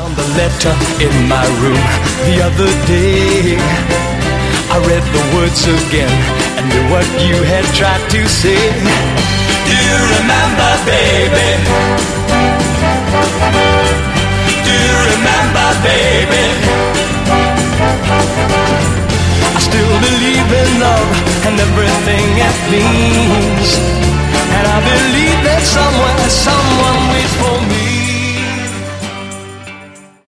found the letter in my room the other day. I read the words again and knew what you had tried to say. Do you remember, baby? Do you remember, baby? I still believe in love and everything it means, and I believe that somewhere,